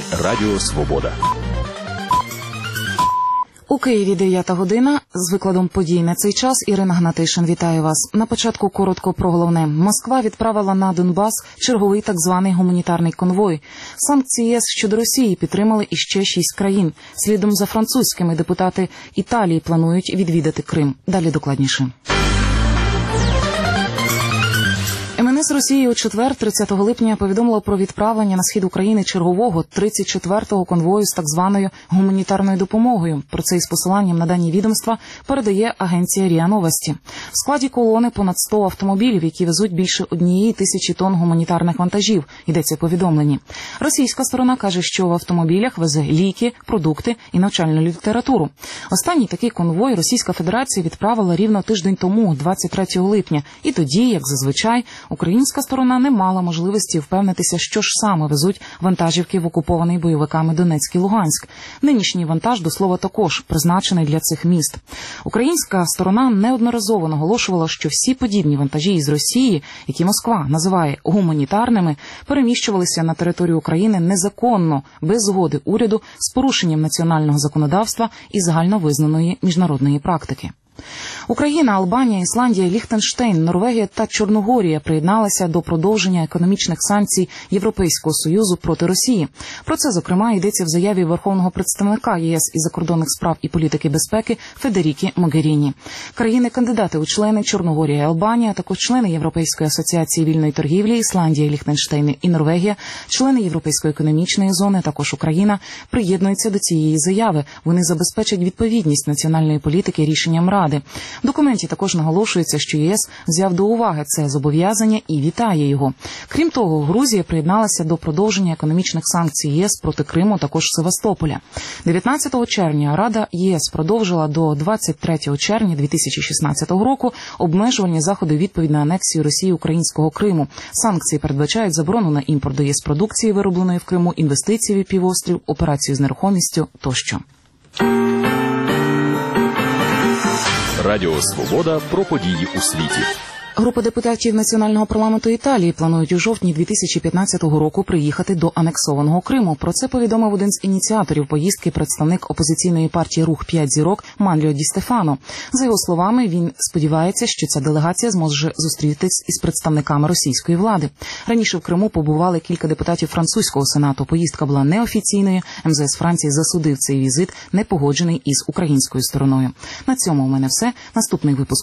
Радіо Свобода. У Києві 9 година. З викладом подій на цей час Ірина Гнатишин. Вітаю вас. На початку коротко про головне. Москва відправила на Донбас черговий так званий гуманітарний конвой. Санкції ЄС щодо Росії підтримали іще 6 країн. Слідом за французькими депутати Італії планують відвідати Крим. Далі докладніше. МНС Росії у четвер, 30 липня, повідомило про відправлення на схід України чергового 34-го конвою з так званою гуманітарною допомогою. Про це із посиланням на дані відомства передає агенція РІА Новості. В складі колони понад 100 автомобілів, які везуть більше 1000 тонн гуманітарних вантажів, йдеться в повідомленні. Російська сторона каже, що в автомобілях везе ліки, продукти і навчальну літературу. Останній такий конвой Російська Федерація відправила рівно тиждень тому, 23 липня. І тоді, як зазвичай, українська сторона не мала можливості впевнитися, що ж саме везуть вантажівки в окупований бойовиками Донецьк і Луганськ. Нинішній вантаж, до слова, також призначений для цих міст. Українська сторона неодноразово наголошувала, що всі подібні вантажі із Росії, які Москва називає гуманітарними, переміщувалися на територію України незаконно, без згоди уряду, з порушенням національного законодавства і загальновизнаної міжнародної практики. Україна, Албанія, Ісландія, Ліхтенштейн, Норвегія та Чорногорія приєдналися до продовження економічних санкцій Європейського Союзу проти Росії. Про це, зокрема, йдеться в заяві Верховного представника ЄС із закордонних справ і політики безпеки Федерікі Могеріні. Країни-кандидати у члени Чорногорія і Албанія, також члени Європейської асоціації вільної торгівлі Ісландія, Ліхтенштейн і Норвегія, члени Європейської економічної зони, також Україна, приєднуються до цієї заяви. Вони забезпечать відповідність національної політики рішенням Ради. В документі також наголошується, що єС взяв до уваги це зобов'язання і вітає його. Крім того, Грузія приєдналася до продовження економічних санкцій ЄС проти Криму, також Севастополя. 19 червня Рада ЄС продовжила до 23 червня 2016 року обмежувальні заходи у відповідь на анексію Росії українського Криму. Санкції передбачають заборону на імпорт до ЄС продукції, виробленої в Криму, інвестиції в півострів, операції з нерухомістю тощо. Радіо Свобода про події у світі. Група депутатів Національного парламенту Італії планують у жовтні 2015 року приїхати до анексованого Криму. Про це повідомив один з ініціаторів поїздки представник опозиційної партії «Рух 5 зірок» Манліо Ді Стефано. За його словами, він сподівається, що ця делегація зможе зустрітись із представниками російської влади. Раніше в Криму побували кілька депутатів французького сенату. Поїздка була неофіційною. МЗС Франції засудив цей візит, не погоджений із українською стороною. На цьому у мене все. Наступний випуск